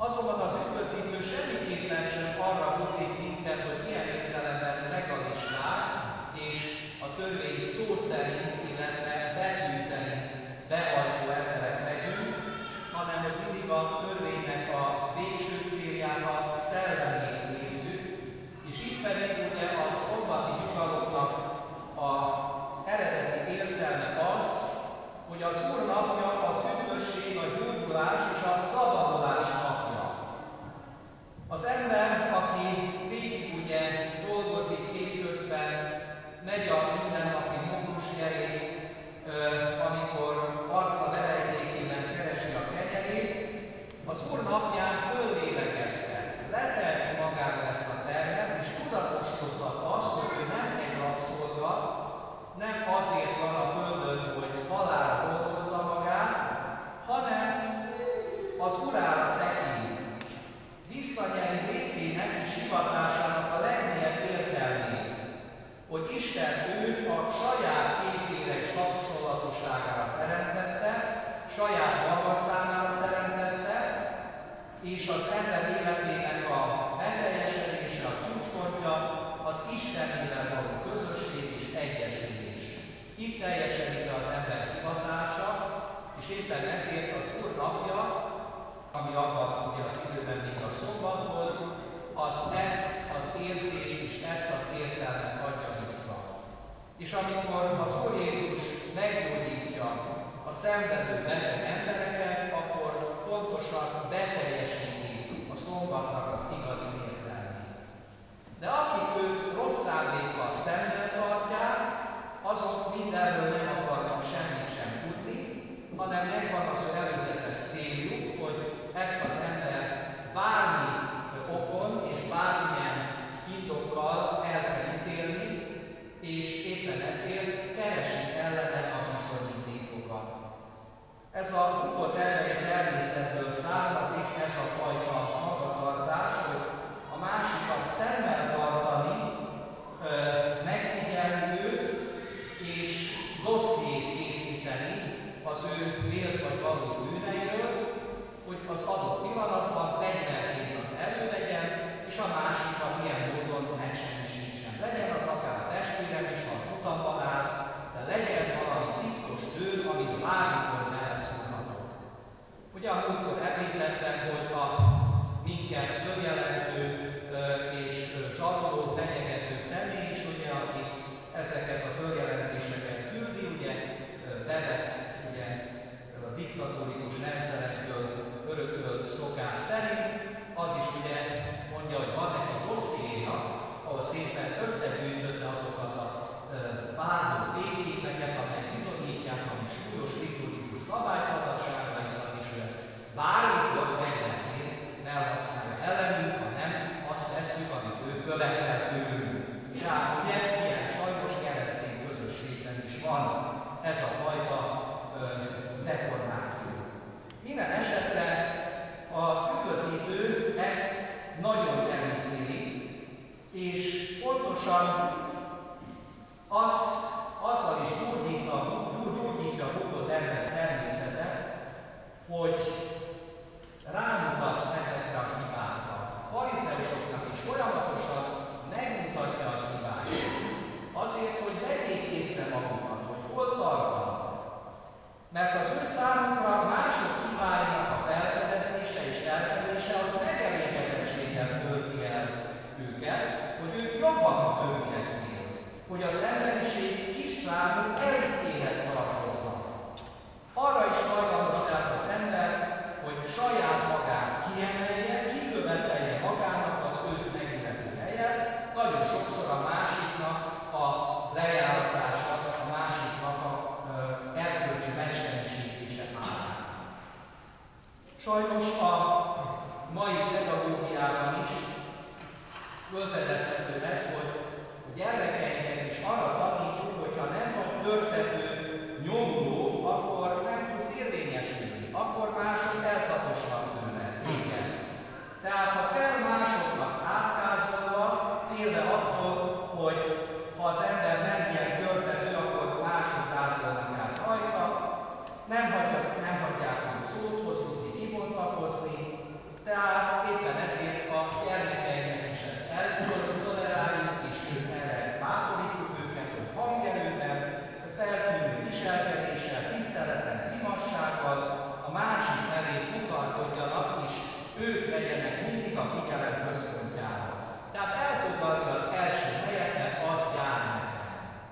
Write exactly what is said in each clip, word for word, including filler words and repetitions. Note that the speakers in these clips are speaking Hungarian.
Azonban az üdvözítő semmiképpen sem arra buzdít minket, hogy ilyen értelemben legalisták és a törvény szó szerint, illetve betű szerint behajtó emberek legyünk, hanem hogy mindig a törvénynek a végső célját, a szellemét nézzük, és így pedig ugye a szombati nyugalomnak a eredeti értelme az, hogy az Úr napja az üdvösség, a gyógyulás és a szabadulás napja. Az ember, aki végig ugye dolgozik hétközben, megy a mindennapi munkásjegyét, amikor arca verejtékében keresi a kenyerét, az Úr napján föllélegezve, letelti magára ezt a terhet, és tudatosíthat azt, hogy ő nem egy rabszolga, nem azért van a földön, hogy halálra dolgozza magát, hanem az Urára tekint. Visszanyeri létének és hivatásának a legmélyebb értelmét, hogy Isten őt a saját képére és hasonlatosságára teremtette, saját maga számára teremtette, és az ember életének a beteljesedése, a csúcspontja az Istennel való közösség és egyesülés. Itt teljesedik be az ember hivatása, és éppen ezért az Úr napja, ami abban ugye az időben még a szombat volt, az ezt az érzést és ezt az értelmet adja vissza. És amikor az Úr Jézus meggyógyítja a szenvedő beteg embereket, akkor fontosan beteljesíti a szombatnak az igazi értelmét. De akik őt rossz szándékkal szemben tartják, azok mindenről nem akarnak semmit sem tudni, hanem megvan az előzetes céljuk, hogy ezt az ember bármi okon és bármilyen indokkal el kell ítélni, és éppen ezért keresik ellene a bizonyítékokat. Ez a bukott emberi természetből származik, ez a fajta magatartás, hogy a másikat szemmel tartani, megfigyelni őt, és dossziét készíteni az ő vélt vagy valós bűneiről, hogy az adott pillanatban fegyverként az elővegyen, és a másikat ilyen módon megsemmisítsen. Legyen az akár a testvérem is, ha az utamban áll, de legyen valami titkos tőr, amit bármikor elszúrhatok. Ugye a múltkor említettem, hogy a minket följelentő és zsaroló, fenyegető személy is, ugye, aki ezeket a följelentéseket küldi, ugye, bevett ugye, a diktatórikus rendszerekből örökölt szokás szerint, az is ugye mondja, hogy van neki dossziéja, ahol szépen összegyűjtötte azokat a vádló fényképeket, amelyek bizonyítják, ami súlyos liturgikus szabálytalanságaikat, és ő ezt bármikor fegyverként elhasználja ellenünk, ha nem azt tesszük, amit ő követel tőlünk. És hát ugye ilyen sajnos keresztény közösségben is van ez a fajta ö, deformáció. Minden esetre az üdvözítő ezt nagyon elítéli, és pontosan az, azzal is gyógyítja, gyógyítja a bukott ember természete, hogy rámutat ezekre a hibákra. A farizeusoknak is folyamatosan megmutatja a hibáit. Azért, hogy vegyék észre magukat, hogy hol tartanak. Mert az ő számukra mások hibáinak a felfedezése és elfedése az megelégedettséggel tölti el őket, hogy ők jobbak a többieknél, hogy az emberiség kis számú elittéhez tartoznak. Arra is hajlamos tehát az ember, hogy saját magát kiemelje, kikövetelje magának az őt megillető helyet, nagyon sokszor a másiknak a lejáratása, a másiknak a erkölcsi megsemmisítése árán. Sajnos a mai pedagógiában is fölfedezhető lesz, hogy a gyermekeinek is arra tanítjuk, hogy ha nem vagy törtető nyomdó, akkor nem tudsz érvényesülni, akkor mások eltaposnak tőle. Igen. Tehát ha kell másoknak átkázolva, félve attól, hogy ha az ember nem ilyen törtető, akkor mások kázolnak át rajta, nem hagyják, nem hagyják, hogy szót hozni, kibontakozni, tehát ők legyenek mindig a figyelem központjában. Tehát elfoglalni az első helyet, mert az jár nekem.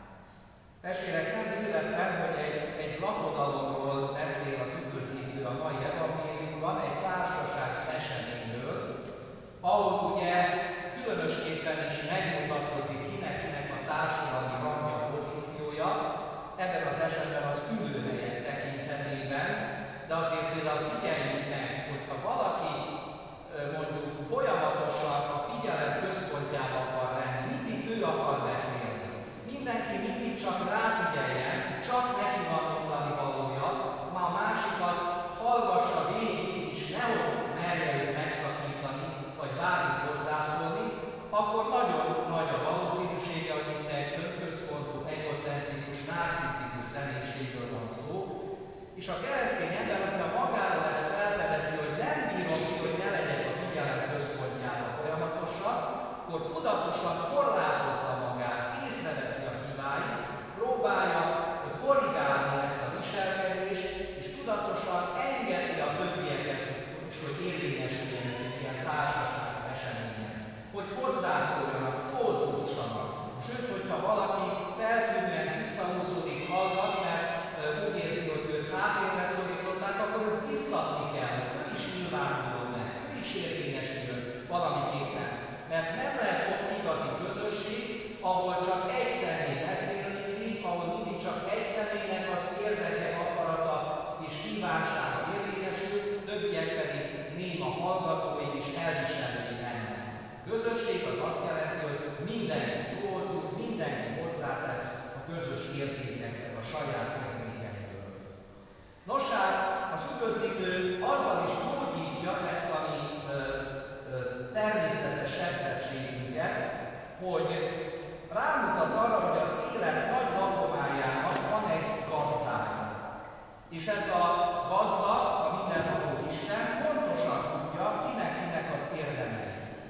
Testvérek, nem véletlen, hogy egy, egy lakodalomról beszél az üdvözítő a mai evangéliumban, egy társasági eseményről, ahol ugye különösképpen is megmutatkozik kinek-kinek a társadalmi rangja, pozíciója, ebben az esetben az ülőhelyek tekintetében, de azért például figyeljünk meg, hogyha valaki mondjuk folyamatosan a figyelem központjába akar lenni, mindig ő akar beszélni, mindenki mindig csak ráfigyeljen, csak neki van mondani valója, már a másik az hallgassa végig, és nehogy merje őt megszakítani, vagy bármit hozzászólni, akkor nagyon nagy a valószínűsége, hogy itt egy önközpontú, egocentrikus, narcisztikus személyiségről van szó, és a keresztény ember, hogyha magáról ezt felfedezi, hogy nem bírom ki, hogy ne legyek a figyelem központjában folyamatosan, akkor tudatosan korlátozza magát, észreveszi a hibáit, próbálja korrigálni ezt a viselkedést, és tudatosan engedi a többieket, és hogy érvényesüljenek egy ilyen társasági eseményen, hogy hozzászóljanak, szózussanak. Sőt, hogyha valaki feltűnően visszahúzódik, hallgat, mert úgy érzi, hogy őt háttérbe szorították, akkor őt biztatni kell, hogy ő is nyilvánuljon meg, ő is érvényesüljön valamiképpen. Mert nem lehet ott igazi közösség, ahol csak egy személy beszél mindig, ahol mindig csak egy személynek az érdeke, akarata és kívánsága érvényesül, többiek pedig néma hallgatói és elviselői ennek. Közösség az azt jelenti, hogy mindenki szózunk, mindenki hozzátesz a közös értékekhez, a saját értékeiből. Nos hát, az üdvözítő azzal is gyógyítja ezt a mi ö, ö, természetes sebzettségünket, hogy rámutat arra, hogy az élet nagy lakomájának van egy gazdája. És ez a gazda, a mindenható Isten pontosan tudja, kinek-kinek az érdemei.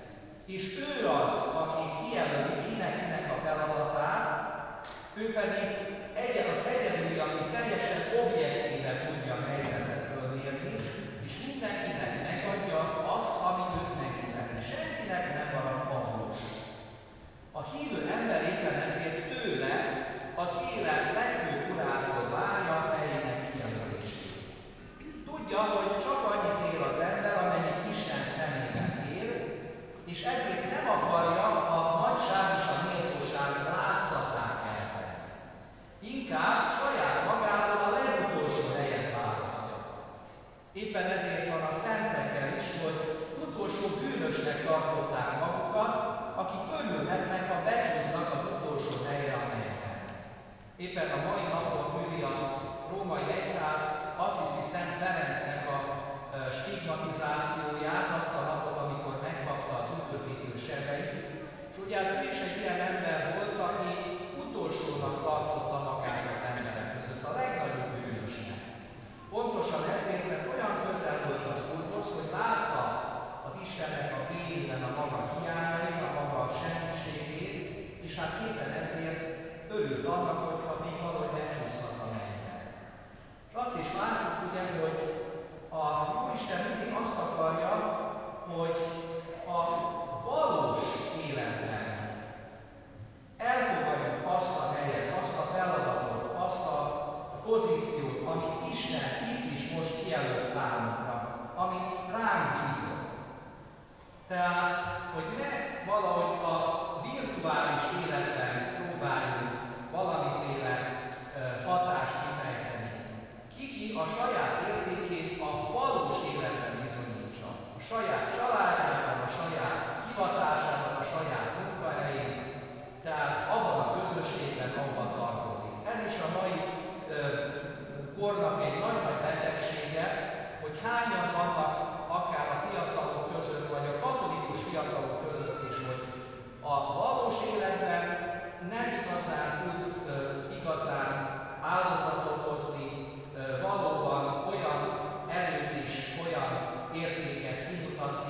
És ő az, aki kijelöli kinek-kinek a feladatát, ő pedig egyen az egyedüli, aki teljesen objektíven tudja a helyzetet fölmérni, és mindenkinek megadja azt, ami őt megilleti. Senkinek nem marad valós. A hívő ember éppen ezért tőle az élet legfőbb urától várja helyének kijelölését. Tudja, hogy csak annyit ér az ember, amennyit Isten szemében ér, és ezért nem akarja a nagyság és a méltóság látszatát elvenni. Inkább saját magától a legutolsó helyet választja. Éppen ezért van a szentekkel is, hogy utolsó bűnösnek tartották magukat, akik örülhetnek, ha becsúsznak az utolsó helyre a mennyben. Éppen a mai napon üli a római egyház Assisi Szent Ferencnek a stigmatizációját, azt a napot, amikor megkapta az üdvözítő sebeit. És ugye ő is egy ilyen ember volt, aki utolsónak tartotta magát az emberek között, a legnagyobb bűnösnek. Pontosan ezért, mert olyan közel volt az Úrhoz, hogy látta az Istennek a fényében a maga hiányait, a maga semmiségét, és hát éppen ezért örült annak, hogyha még valahogy megcsúszhat a mennybe. És azt is látjuk ugye, hogy a Jóisten mindig azt akarja, hogy a valós életben elfogadjuk azt a helyet, azt a feladatot, azt a pozíciót, amit Isten itt is most kijelölt számunkra, amit ránk bízott. Tehát, hogy ne valahogy a virtuális életben próbáljunk valamiféle hatást kifejteni. Ki-ki a saját értékét a valós életben bizonyítsa. A saját családjában, a saját hivatásában, a saját munkahelyén, tehát abban a közösségben, ahol tartozik. Ez is a mai ö, kornak egy nagy-nagy betegsége, hogy hányan vannak akár a fiatalok között, vagy a katolikus fiatalok között is, hogy a valós életben nem igazán tud ö, igazán áldozatot hozni, ö, valóban olyan erőt és olyan értéket kimutatni,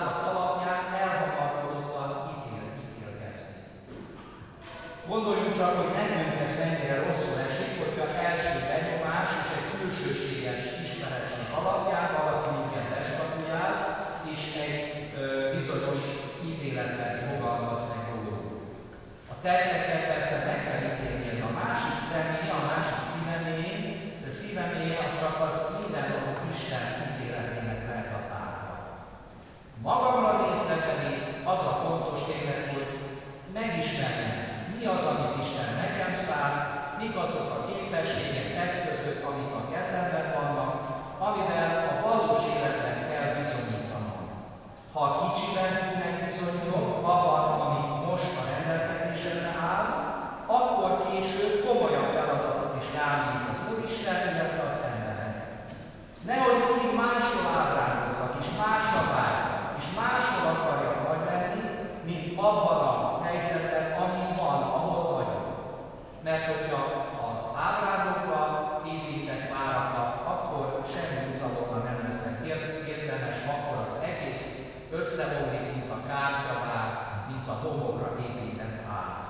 alázat alapján elhamarkodottan ítél, ítélkezni. Gondoljunk csak, hogy nekünk ez mennyire rosszul esik, hogyha első benyomás és egy külsőséges ismeretség alapján valaki minket beskatujáz, és egy ö, bizonyos ítéletet fogalmaz meg rólunk. A tetteket persze meg kell ítélni, a másik személy, a másik szívemény, de szívemény az csak az mindennapi Isten ítéletének lehet a tárgya. Magamra nézteteni az a fontos tényleg, hogy megismerjem, mi az, amit Isten nekem szánt, mik azok a képességek, eszközök, amik a kezemben vannak, amivel a valós életben kell bizonyítanom. Ha kicsiben megbizonyítom, abban, ami most a rendelkezésemre áll, akkor később komolyabb feladatot is rám bíz az Úristen, illetve az emberek. Nehogy mindig máshol ábrándozzak, és másra várjak, és máshol akarjak nagy lenni, mint abban a helyzetben, ami van, ahol vagyok. Mert hogyha az ábrándokra építek várakat, akkor semmi utalomra nem leszek érdemes, akkor az egész összeomlik, mint a kártyavár, mint a homokra épített ház.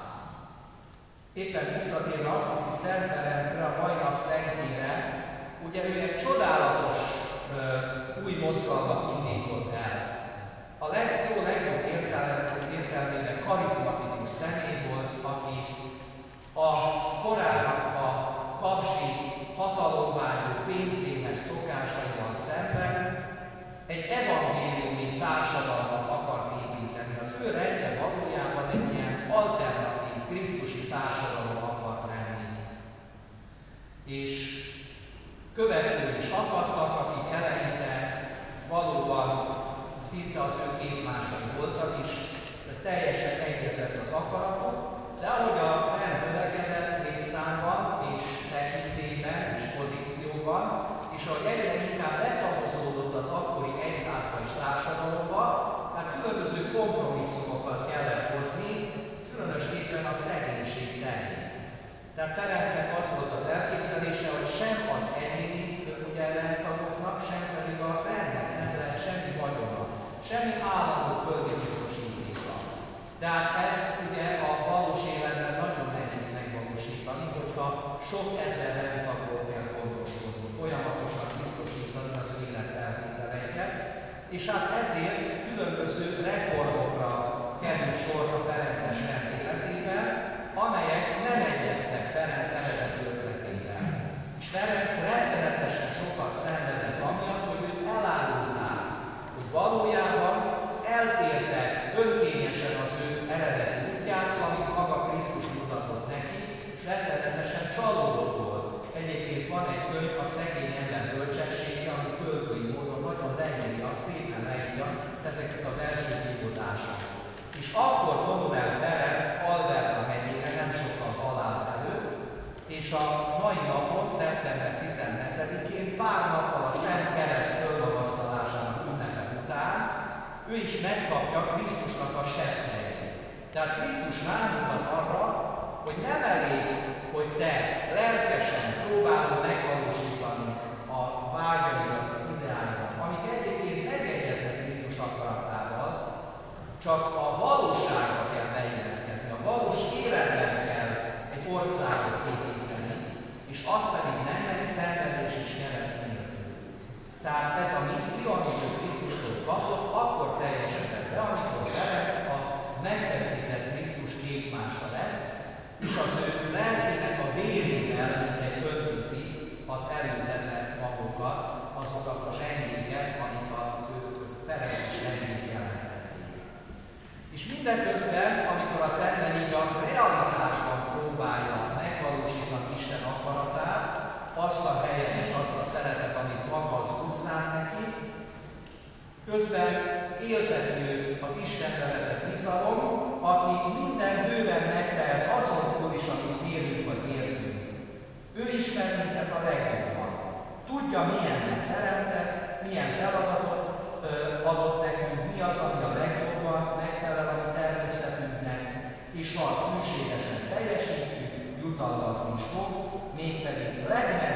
Éppen visszatérve azt hiszi Szent Ferencre, a mai nap szentjére, ugye ő egy csodálatos uh, új mozgalmat indított el. A leg, szó legjobb értelmében karizmatikus személy volt, aki a korának a kapzsi hatalomvágyó pénzéhes szokásaival szemben egy evangéliumi társadalmat akart építeni. Az ő rendje valójában egy ilyen alternatív, krisztusi társadalom akart lenni. És követői is akadtak, akik eleinte valóban szinte az ő képmásai voltak is, de teljesen egyezett az akaratok, de ahogy a rend növekedett létszámban és tekintélyben és pozícióban, és ahogy egyre inkább letagozódott az akkori egyházba és társadalomba, tehát különböző kompromisszumokat kellett hozni, különösképpen a szegénység terén. Tehát Ferencnek az volt az elképzelése, hogy sem az egyéni ugye rendtagoknak, sem pedig a rendnek nem lehet semmi vagyona, semmi állandó földi biztosítéka. De hát ezt ugye a valós életben nagyon nehéz megvalósítani, hogyha sok ezer rendtagról kell gondoskodni, folyamatosan biztosítani az ő életfeltételeiket, és hát ezért különböző reformokra kerül sor a ferences rend életében, amelyek nem egyeztek Ferenc eredeti ötletével. És Ferenc rettenetesen sokat szenvedett amiatt, hogy őt elárulták, hogy valójában eltértek önkényesen az ő eredeti útjától, amit maga Krisztus mutatott neki, és rettenetesen csalódott volt. Egyébként van egy könyv, a Szegény ember bölcsessége, ami költői módon nagyon leírja, szépen leírja ezeket a belső vívódásokat. És akkor vonul el Ferenc Alberta megyére, nem sokkal halál előtt, és a mai napon, szeptember tizenhetedikén, pár nappal a Szent Kereszt fölmagasztalásának ünnepe után, ő is megkapja Krisztusnak a sebbhelyét. Tehát Krisztus rámutat arra, hogy nem elég, hogy te lelkesen próbálod megvalósítani a vágyaidat, az ideáidat, amik egyébként megegyeznek Krisztus akaratával, csak a valóságra kell beilleszkedni, a valós életben kell egy országot építeni, és azt pedig nem egy szenvedés és kereszt nélkül. Tehát ez a misszió, amit ő Krisztustól kapott, akkor teljesedett be, amikor Ferenc a megfeszített Krisztus képmása lesz, és az ő lelkének a vérével, mint egy öntviszi, az elültetett magukat, azokat a zsengéket, amik az ő Ferenc zsengék jelentették. És mindeközben, amikor az ember így a realitásban próbálja megvalósítani Isten akaratát, azt a helyet és azt a szeretet, amit maga az Úr szánt neki, közben élteti őt az Istenbe vetett bizalom, aki minden bőven megtehet azonból is, amit érünk vagy értünk. Ő ismer minket a legjobban. Tudja, milyennek teremtett, milyen feladatot ö, adott nekünk, mi az, ami a legjobban megfelel a természetünknek, és ha azt hűségesen teljesítjük, jutalmazni is fog, mégpedig legmegfelelőbb